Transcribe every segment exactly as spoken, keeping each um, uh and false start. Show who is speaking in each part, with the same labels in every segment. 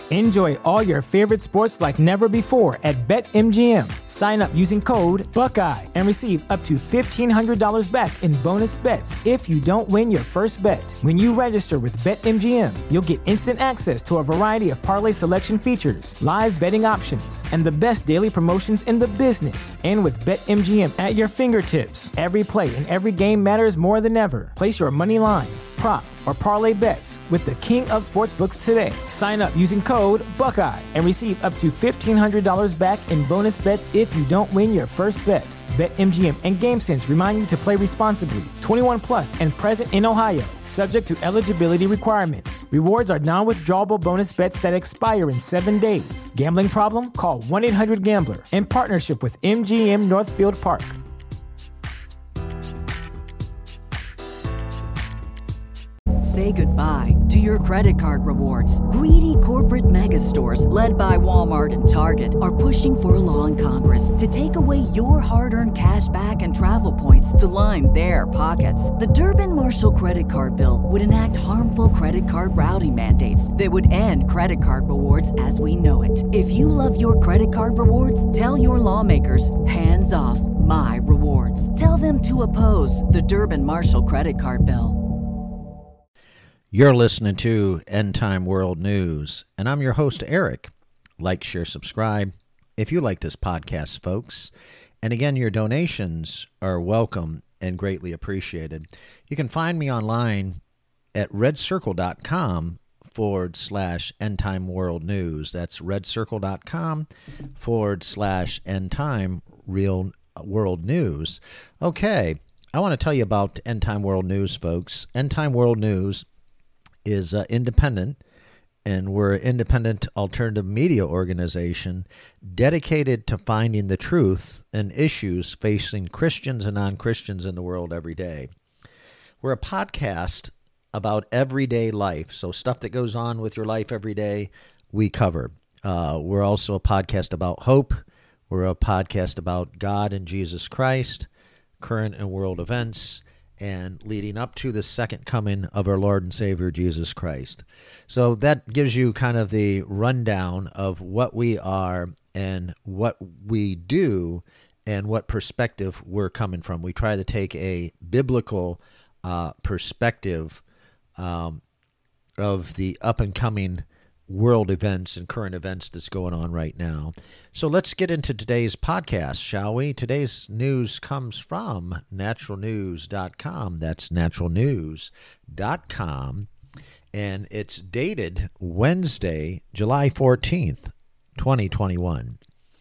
Speaker 1: Enjoy all your favorite sports like never before at BetMGM. Sign up using code Buckeye and receive up to fifteen hundred dollars back in bonus bets if you don't win your first bet. When you register with BetMGM, you'll get instant access to a variety of parlay selection features, live betting options, and the best daily promotions in the business. And with BetMGM at your fingertips, every play and every game matters more than ever. Place your money line, prop, or parlay bets with the king of sportsbooks today. Sign up using code Buckeye and receive up to fifteen hundred dollars back in bonus bets if you don't win your first bet. BetMGM and GameSense remind you to play responsibly. twenty-one plus and present in Ohio, subject to eligibility requirements. Rewards are non-withdrawable bonus bets that expire in seven days. Gambling problem? Call one eight hundred gambler in partnership with M G M Northfield Park.
Speaker 2: Say goodbye to your credit card rewards. Greedy corporate mega stores, led by Walmart and Target, are pushing for a law in Congress to take away your hard-earned cash back and travel points to line their pockets. The Durbin-Marshall credit card bill would enact harmful credit card routing mandates that would end credit card rewards as we know it. If you love your credit card rewards, tell your lawmakers, hands off my rewards. Tell them to oppose the Durbin-Marshall credit card bill.
Speaker 3: You're listening to End Time World News, and I'm your host, Eric. Like, share, subscribe if you like this podcast, folks. And again, your donations are welcome and greatly appreciated. You can find me online at redcircle.com forward slash End Time World News. That's redcircle.com forward slash End Time Real World News. Okay, I want to tell you about End Time World News, folks. End Time World News is uh, independent, and we're an independent alternative media organization dedicated to finding the truth and issues facing Christians and non-Christians in the world every day. We're a podcast about everyday life, so stuff that goes on with your life every day, we cover. Uh, we're also a podcast about hope. We're a podcast about God and Jesus Christ, current and world events, and leading up to the second coming of our Lord and Savior, Jesus Christ. So that gives you kind of the rundown of what we are and what we do and what perspective we're coming from. We try to take a biblical uh, perspective um, of the up-and-coming world events and current events that's going on right now. So let's get into today's podcast, shall we? Today's news comes from natural news dot com. That's natural news dot com. And it's dated Wednesday, July fourteenth, twenty twenty-one.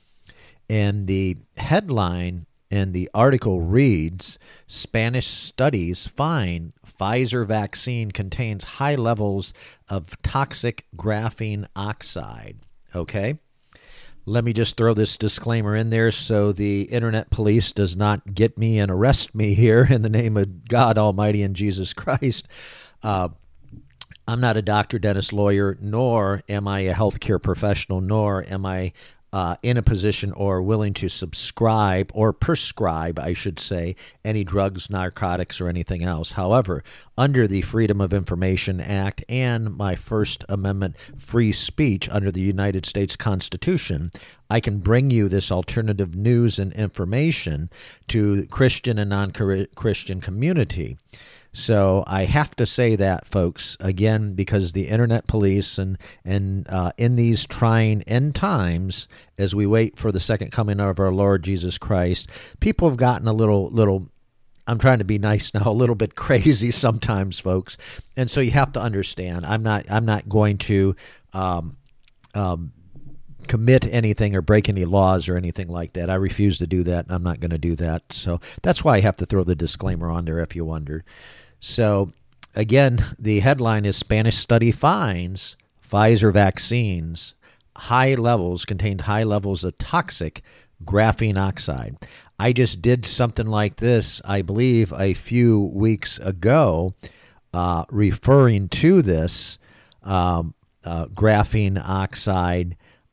Speaker 3: And the headline and the article reads, Spanish studies find Pfizer vaccine contains high levels of toxic graphene oxide. Okay? Let me just throw this disclaimer in there so the internet police does not get me and arrest me here in the name of God Almighty and Jesus Christ. Uh, I'm not a doctor, dentist, lawyer, nor am I a healthcare professional, nor am I Uh, in a position or willing to subscribe or prescribe, I should say, any drugs, narcotics, or anything else. However, under the Freedom of Information Act and my First Amendment free speech under the United States Constitution, I can bring you this alternative news and information to the Christian and non-Christian community. So I have to say that, folks, again, because the internet police and and uh, in these trying end times, as we wait for the second coming of our Lord Jesus Christ, people have gotten a little, little, I'm trying to be nice now, a little bit crazy sometimes, folks. And so you have to understand, I'm not, I'm not going to um, um, commit anything or break any laws or anything like that. I refuse to do that. I'm not going to do that. So that's why I have to throw the disclaimer on there if you wonder. So again, the headline is Spanish study finds Pfizer vaccines high levels contained high levels of toxic graphene oxide. I just did something like this, I believe, a few weeks ago, uh, referring to this um, uh, graphene oxide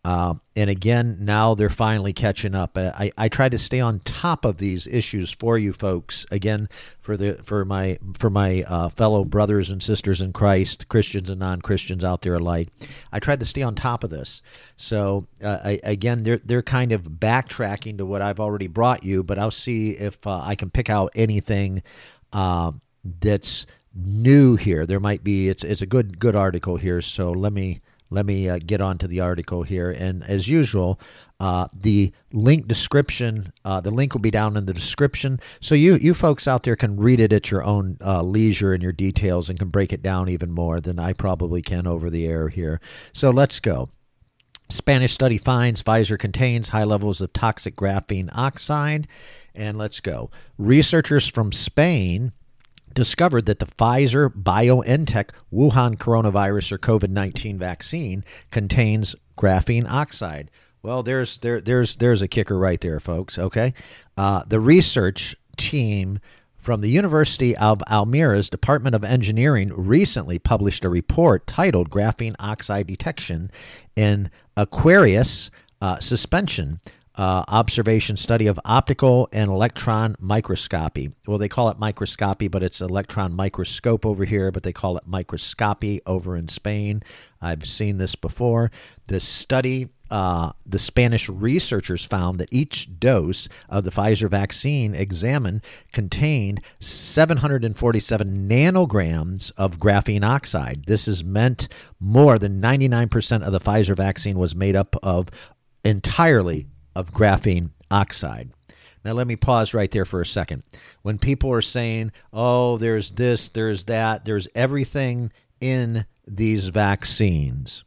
Speaker 3: Uh, and again, now they're finally catching up. I, I try to stay on top of these issues for you folks. Again, for the for my for my uh, fellow brothers and sisters in Christ, Christians and non-Christians out there alike, I tried to stay on top of this. So uh, I, again, they're they're kind of backtracking to what I've already brought you, but I'll see if uh, I can pick out anything uh, that's new here. There might be. It's it's a good good article here. So let me. Let me uh, get on to the article here. And as usual, uh, the link description, uh, the link will be down in the description. So you you folks out there can read it at your own uh, leisure and your details and can break it down even more than I probably can over the air here. So let's go. Spanish study finds Pfizer contains high levels of toxic graphene oxide. And let's go. Researchers from Spain discovered that the Pfizer BioNTech Wuhan coronavirus or COVID nineteen vaccine contains graphene oxide. Well, there's there there's there's a kicker right there, folks. Okay, uh, the research team from the University of Almera's Department of Engineering recently published a report titled "Graphene Oxide Detection in Aquarius uh, Suspension." Uh, observation study of optical and electron microscopy. Well, they call it microscopy, but it's electron microscope over here, but they call it microscopy over in Spain. I've seen this before. The study, uh, the Spanish researchers found that each dose of the Pfizer vaccine examined contained seven hundred forty-seven nanograms of graphene oxide. This is meant more than ninety-nine percent of the Pfizer vaccine was made up of entirely of graphene oxide. Now, let me pause right there for a second. When people are saying, oh, there's this, there's that, there's everything in these vaccines.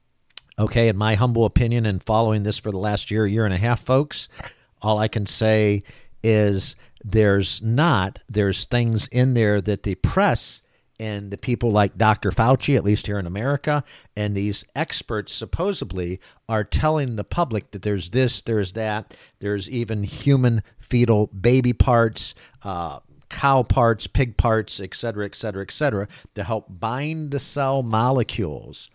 Speaker 3: Okay, in my humble opinion, and following this for the last year, year and a half, folks, all I can say is there's not, there's things in there that the press and the people like Doctor Fauci, at least here in America, and these experts supposedly are telling the public that there's this, there's that, there's even human fetal baby parts, uh, cow parts, pig parts, et cetera, et cetera, et cetera, to help bind the cell molecules.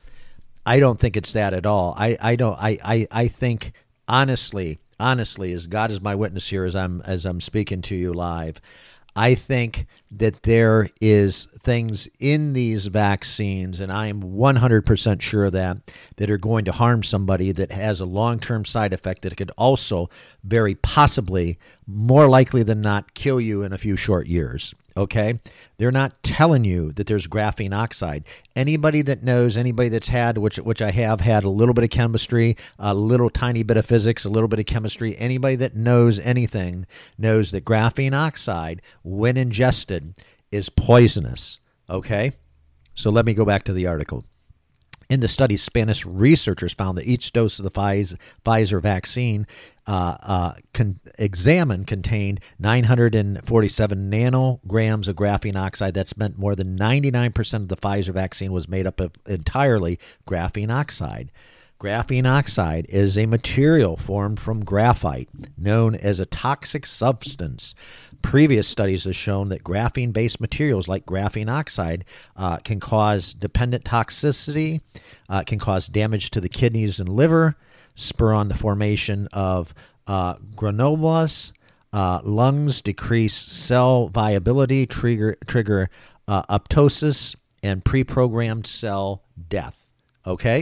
Speaker 3: I don't think it's that at all. I, I don't. I, I, I think honestly, honestly, as God is my witness here, as I'm as I'm speaking to you live, I think that there is things in these vaccines, and I am one hundred percent sure of that, that are going to harm somebody, that has a long-term side effect that could also very possibly, more likely than not, kill you in a few short years. Okay? They're not telling you that there's graphene oxide. Anybody that knows, anybody that's had, which which I have had a little bit of chemistry, a little tiny bit of physics, a little bit of chemistry, anybody that knows anything knows that graphene oxide, when ingested, is poisonous. Okay? So let me go back to the article. In the study, Spanish researchers found that each dose of the Pfizer vaccine uh, uh, con- examined contained nine hundred forty-seven nanograms of graphene oxide. That's meant more than ninety-nine percent of the Pfizer vaccine was made up of entirely graphene oxide. Graphene oxide is a material formed from graphite, known as a toxic substance. Previous studies have shown that graphene-based materials like graphene oxide uh, can cause dependent toxicity, uh, can cause damage to the kidneys and liver, spur on the formation of uh, granulomas, uh, lungs, decrease cell viability, trigger, trigger uh, apoptosis, and pre-programmed cell death. Okay?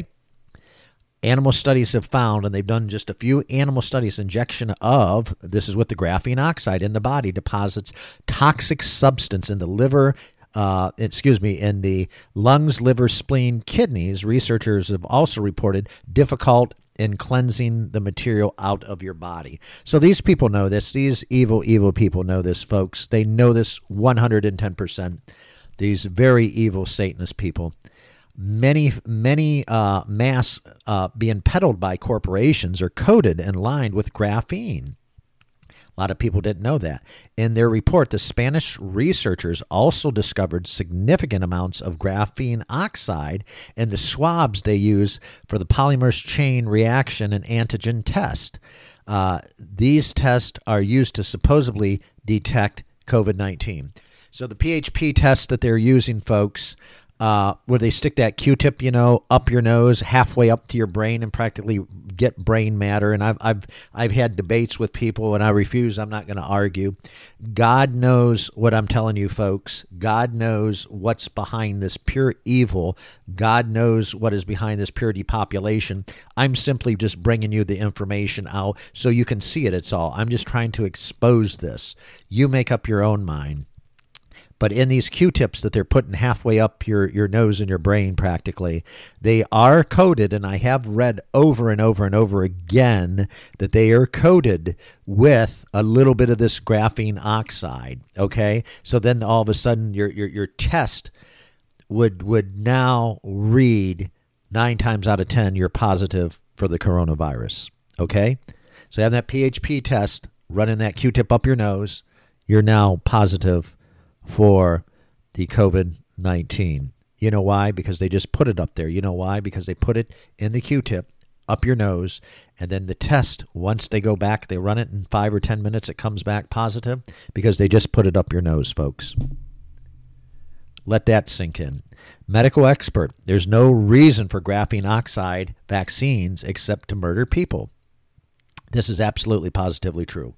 Speaker 3: Animal studies have found, and they've done just a few animal studies, injection of, this is with the graphene oxide in the body, deposits toxic substance in the liver, uh, excuse me, in the lungs, liver, spleen, kidneys. Researchers have also reported difficult in cleansing the material out of your body. So these people know this. These evil, evil people know this, folks. They know this one hundred ten percent. These very evil Satanist people. Many, many uh, masks uh, being peddled by corporations are coated and lined with graphene. A lot of people didn't know that. In their report, the Spanish researchers also discovered significant amounts of graphene oxide in the swabs they use for the polymerase chain reaction and antigen test. Uh, these tests are used to supposedly detect COVID nineteen. So the P H P test that they're using, folks, uh, where they stick that Q-tip, you know, up your nose, halfway up to your brain, and practically get brain matter. And I've I've I've had debates with people, and I refuse. I'm not going to argue. God knows what I'm telling you, folks. God knows what's behind this pure evil. God knows what is behind this pure depopulation. I'm simply just bringing you the information out so you can see it. It's all. I'm just trying to expose this. You make up your own mind. But in these Q-tips that they're putting halfway up your, your nose and your brain practically, they are coated, and I have read over and over and over again that they are coated with a little bit of this graphene oxide, okay? So then all of a sudden your your, your test would would now read nine times out of ten you're positive for the coronavirus, okay? So having that P H P test, running that Q-tip up your nose, you're now positive for the COVID nineteen. You know why? Because they just put it up there. You know why? Because they put it in the Q-tip up your nose, and then the test, once they go back, they run it in five or ten minutes, it comes back positive because they just put it up your nose, folks. Let that sink in. Medical expert, there's no reason for graphene oxide vaccines except to murder people. This is absolutely positively true.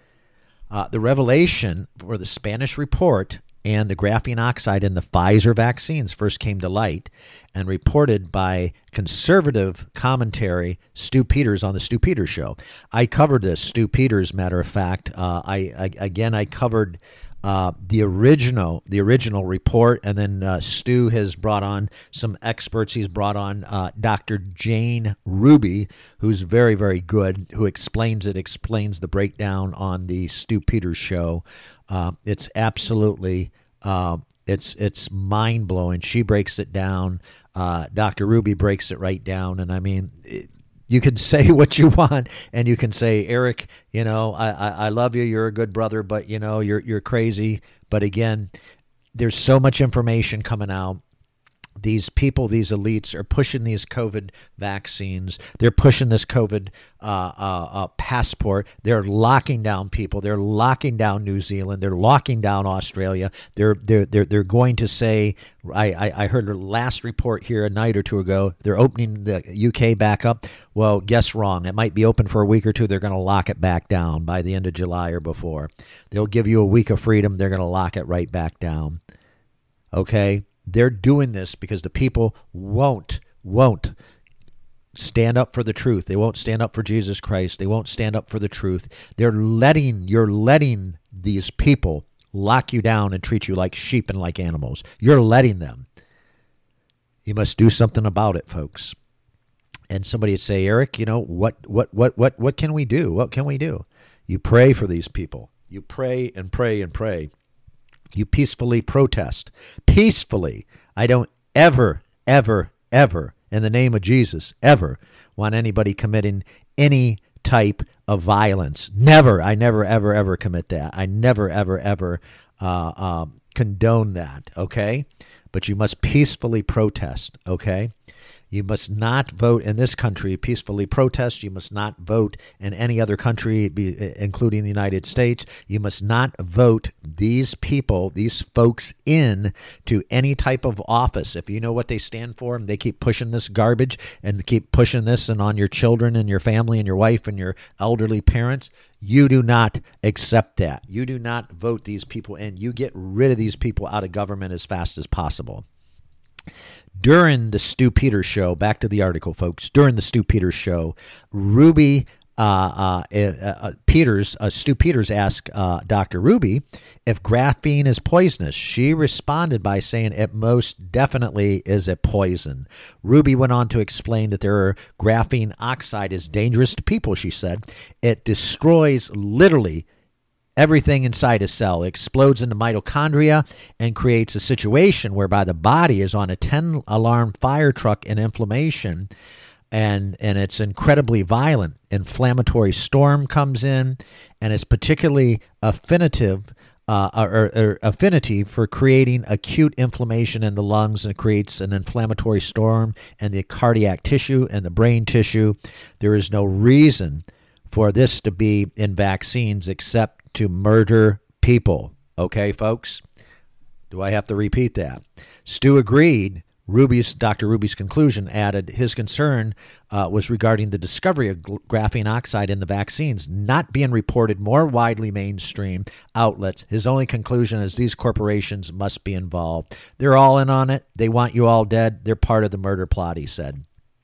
Speaker 3: Uh, the revelation for the Spanish report and the graphene oxide in the Pfizer vaccines first came to light and reported by conservative commentary Stu Peters on the Stu Peters Show. I covered this, Stu Peters, matter of fact. Uh, I, I again, I covered uh, the original the original report, and then uh, Stu has brought on some experts. He's brought on uh, Doctor Jane Ruby, who's very, very good, who explains it, explains the breakdown on the Stu Peters Show. Uh, it's absolutely, uh, it's it's mind blowing. She breaks it down. Uh, Doctor Ruby breaks it right down, and I mean, it, you can say what you want, and you can say, Eric, you know, I, I, I love you. You're a good brother, but you know, you're you're crazy. But again, there's so much information coming out. These people, these elites are pushing these COVID vaccines. They're pushing this COVID uh, uh, uh, passport. They're locking down people. They're locking down New Zealand. They're locking down Australia. They're they're they're they're going to say. I, I I heard the last report here a night or two ago. They're opening the U K back up. Well, guess wrong. It might be open for a week or two. They're going to lock it back down by the end of July or before. They'll give you a week of freedom. They're going to lock it right back down. Okay. They're doing this because the people won't, won't stand up for the truth. They won't stand up for Jesus Christ. They won't stand up for the truth. They're letting, you're letting these people lock you down and treat you like sheep and like animals. You're letting them. You must do something about it, folks. And somebody would say, Eric, you know, what, what, what, what, what can we do? What can we do? You pray for these people. You pray and pray and pray. You peacefully protest. Peacefully. I don't ever, ever, ever, in the name of Jesus, ever want anybody committing any type of violence. Never. I never, ever, ever commit that. I never, ever, ever uh, uh, condone that, okay? But you must peacefully protest, okay? You must not vote in this country, peacefully protest. You must not vote in any other country, including the United States. You must not vote these people, these folks in to any type of office. If you know what they stand for and they keep pushing this garbage and keep pushing this and on your children and your family and your wife and your elderly parents, you do not accept that. You do not vote these people in. You get rid of these people out of government as fast as possible. During the Stu Peters Show, back to the article, folks, during the Stu Peters Show, Ruby uh, uh, uh, Peters, uh, Stu Peters asked uh, Doctor Ruby if graphene is poisonous. She responded by saying it most definitely is a poison. Ruby went on to explain that there are graphene oxide is dangerous to people, she said. It destroys literally everything inside a cell, explodes into mitochondria and creates a situation whereby the body is on a ten-alarm fire truck in inflammation, and, and it's incredibly violent. Inflammatory storm comes in, and it's particularly affinitive, uh, or, or affinity for creating acute inflammation in the lungs, and it creates an inflammatory storm in the cardiac tissue and the brain tissue. There is no reason for this to be in vaccines except to murder people. Okay, folks? Do I have to repeat that? Stu agreed. Ruby's Doctor Ruby's conclusion added his concern uh, was regarding the discovery of graphene oxide in the vaccines not being reported more widely mainstream outlets. His only conclusion is these corporations must be involved. They're all in on it. They want you all dead. They're part of the murder plot, he said.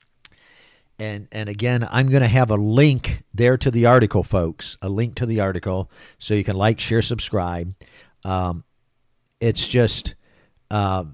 Speaker 3: And and again, I'm going to have a link there to the article, folks, a link to the article so you can like, share, subscribe. Um, it's just... Uh,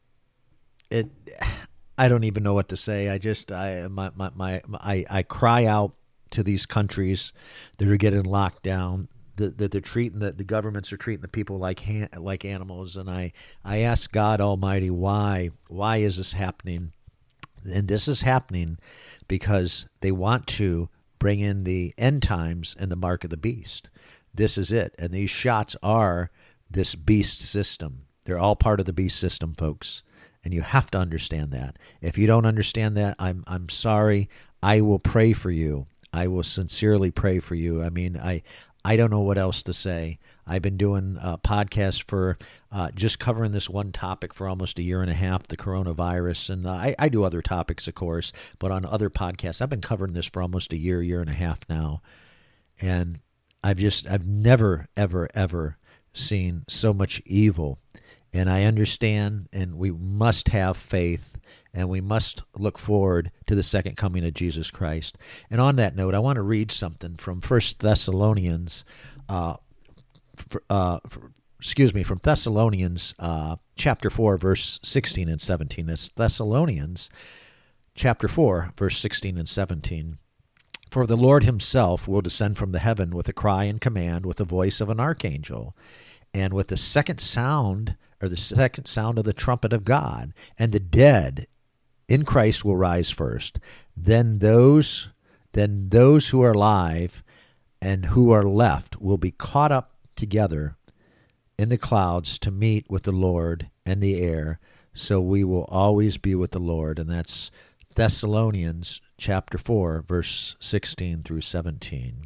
Speaker 3: It, I don't even know what to say. I just, I, my, my, my, I, I cry out to these countries that are getting locked down, that, that they're treating, that the governments are treating the people like like animals. And I, I ask God Almighty, why, why is this happening? And this is happening because they want to bring in the end times and the mark of the beast. This is it. And these shots are this beast system. They're all part of the beast system, folks. And you have to understand that. If you don't understand that, I'm I'm sorry. I will pray for you. I will sincerely pray for you. I mean, I I don't know what else to say. I've been doing a podcast for uh, just covering this one topic for almost a year and a half, the coronavirus. And uh, I, I do other topics, of course, but on other podcasts, I've been covering this for almost a year, year and a half now. And I've just, I've never, ever, ever seen so much evil. And I understand, and we must have faith, and we must look forward to the second coming of Jesus Christ. And on that note, I want to read something from First Thessalonians, uh, for, uh, for, excuse me, from Thessalonians uh, chapter four, verse sixteen and seventeen. That's Thessalonians chapter four, verse sixteen and seventeen. For the Lord himself will descend from the heaven with a cry and command, with the voice of an archangel, and with the second sound, or the second sound of the trumpet of God, and the dead in Christ will rise first. Then those, then those who are alive and who are left will be caught up together in the clouds to meet with the Lord in the air. So we will always be with the Lord. And that's Thessalonians chapter four, verse sixteen through seventeen.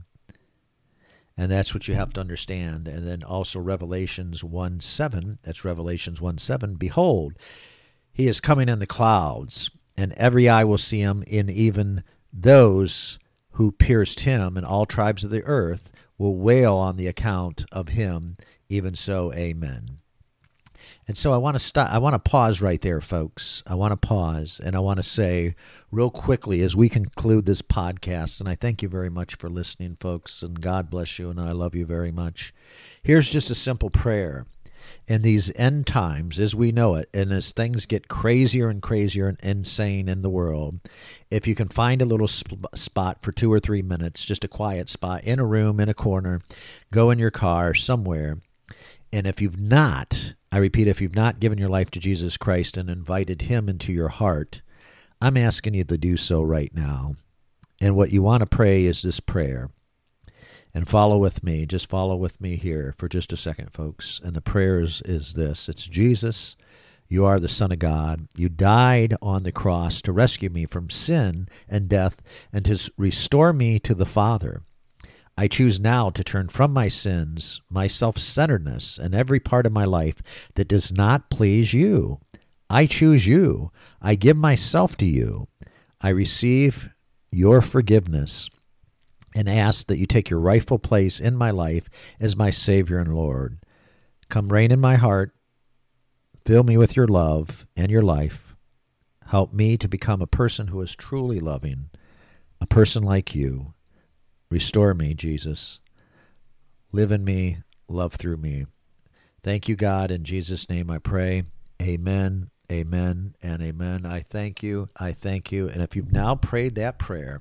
Speaker 3: And that's what you have to understand. And then also Revelations one seven, that's Revelations one seven. Behold, he is coming in the clouds, and every eye will see him, and even those who pierced him, and all tribes of the earth will wail on the account of him. Even so, amen. And so I want to stop. I want to pause right there, folks. I want to pause, and I want to say real quickly as we conclude this podcast, and I thank you very much for listening, folks, and God bless you, and I love you very much. Here's just a simple prayer. In these end times, as we know it, and as things get crazier and crazier and insane in the world, if you can find a little sp- spot for two or three minutes, just a quiet spot, in a room, in a corner, go in your car, somewhere, and if you've not, I repeat, if you've not given your life to Jesus Christ and invited him into your heart, I'm asking you to do so right now. And what you want to pray is this prayer. And follow with me. Just follow with me here for just a second, folks. And the prayer is, is this. It's, Jesus, you are the Son of God. You died on the cross to rescue me from sin and death and to restore me to the Father. I choose now to turn from my sins, my self-centeredness, and every part of my life that does not please you. I choose you. I give myself to you. I receive your forgiveness and ask that you take your rightful place in my life as my Savior and Lord. Come reign in my heart. Fill me with your love and your life. Help me to become a person who is truly loving, a person like you. Restore me, Jesus. Live in me, love through me. Thank you, God. In Jesus' name I pray. Amen, amen, and amen. I thank you. I thank you. And if you've now prayed that prayer,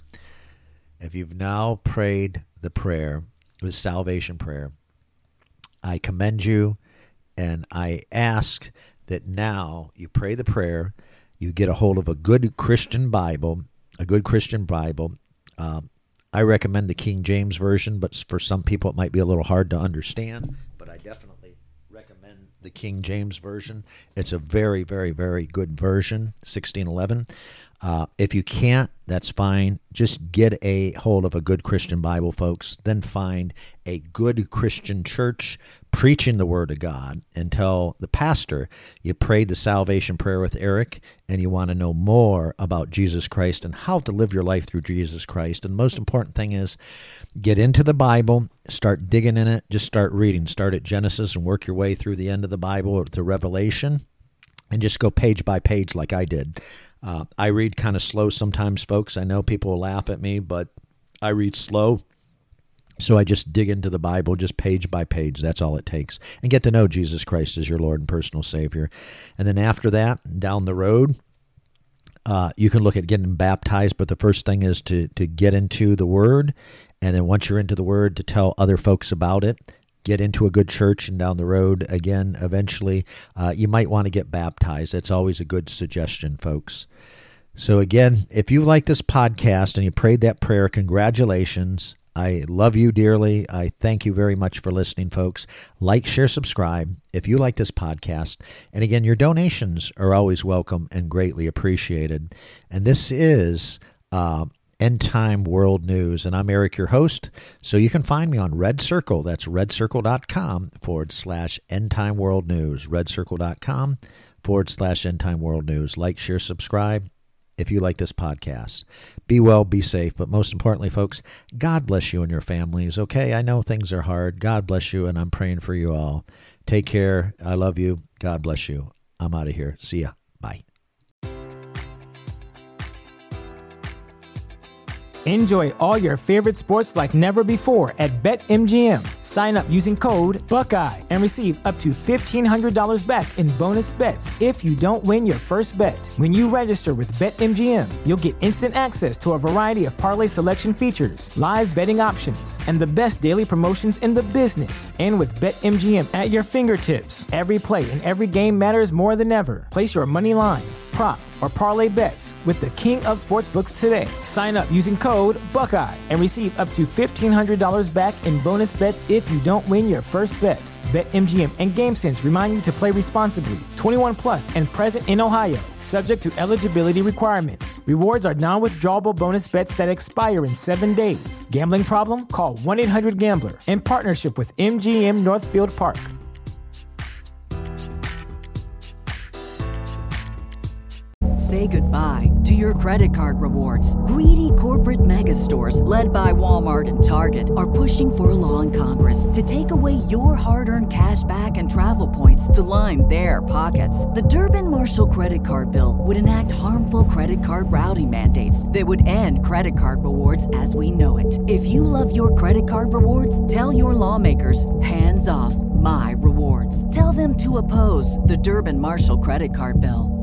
Speaker 3: if you've now prayed the prayer, the salvation prayer, I commend you, and I ask that now you pray the prayer, you get a hold of a good Christian Bible, a good Christian Bible. Um, I recommend the King James Version, but for some people it might be a little hard to understand, but I definitely recommend the King James Version. It's a very, very, very good version, sixteen eleven. Uh, if you can't, that's fine. Just get a hold of a good Christian Bible, folks. Then find a good Christian church. preaching the Word of God, and tell the pastor you prayed the salvation prayer with Eric and you want to know more about Jesus Christ and how to live your life through Jesus Christ. And the most important thing is get into the Bible, start digging in it, just start reading. Start at Genesis and work your way through the end of the Bible to Revelation, and just go page by page like I did. Uh, I read kind of slow sometimes, folks. I know people will laugh at me, but I read slow. So I just dig into the Bible, just page by page. That's all it takes. And get to know Jesus Christ as your Lord and personal Savior. And then after that, down the road, uh, you can look at getting baptized. But the first thing is to, to get into the Word. And then once you're into the Word, to tell other folks about it. Get into a good church, and down the road, again, eventually, uh, you might want to get baptized. That's always a good suggestion, folks. So again, if you like this podcast and you prayed that prayer, congratulations. I love you dearly. I thank you very much for listening, folks. Like, share, subscribe if you like this podcast. And again, your donations are always welcome and greatly appreciated. And this is uh, End Time World News. And I'm Eric, your host. So you can find me on Red Circle. That's redcircle.com forward slash End Time World News. redcircle.com forward slash End Time World News. Like, share, subscribe if you like this podcast. Be well, be safe, but most importantly, folks, God bless you and your families, okay? I know things are hard. God bless you, and I'm praying for you all. Take care. I love you. God bless you. I'm out of here. See ya. Bye.
Speaker 1: Enjoy all your favorite sports like never before at BetMGM. Sign up using code Buckeye and receive up to fifteen hundred dollars back in bonus bets if you don't win your first bet. When you register with BetMGM, you'll get instant access to a variety of parlay selection features, live betting options, and the best daily promotions in the business. And with BetMGM at your fingertips, every play and every game matters more than ever. Place your money line, prop, or parlay bets with the king of sportsbooks today. Sign up using code Buckeye and receive up to fifteen hundred dollars back in bonus bets if you don't win your first bet. BetMGM and GameSense remind you to play responsibly. twenty-one plus and present in Ohio, subject to eligibility requirements. Rewards are non-withdrawable bonus bets that expire in seven days. Gambling problem? Call one eight hundred gambler in partnership with M G M Northfield Park.
Speaker 2: Say goodbye to your credit card rewards. Greedy corporate mega stores, led by Walmart and Target, are pushing for a law in Congress to take away your hard-earned cash back and travel points to line their pockets. The Durbin-Marshall credit card bill would enact harmful credit card routing mandates that would end credit card rewards as we know it. If you love your credit card rewards, tell your lawmakers, hands off my rewards. Tell them to oppose the Durbin-Marshall credit card bill.